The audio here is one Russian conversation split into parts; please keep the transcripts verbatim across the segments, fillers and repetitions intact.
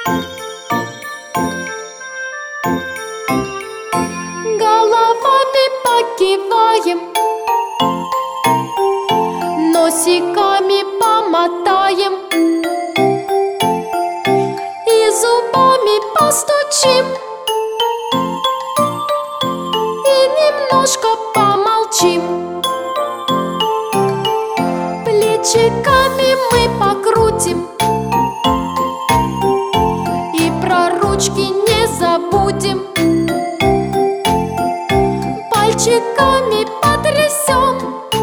Головами покиваем, носиками помотаем и зубами постучим, и немножко помолчим. Плечиками мы покрутим и про ручки не забудем. Пальчиками потрясем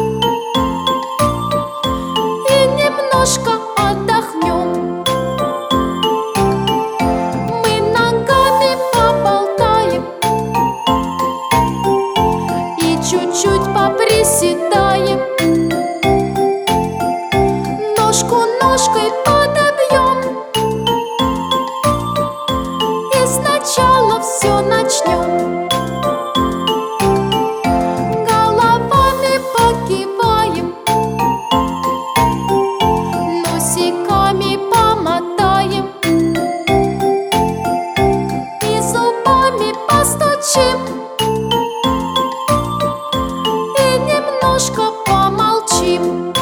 и немножко отдохнем. Мы ногами поболтаем и чуть-чуть поприседаем. Ножку ножкой подобьем и сначала все начнем. Головами покиваем, носиками помотаем и зубами постучим, и немножко помолчим.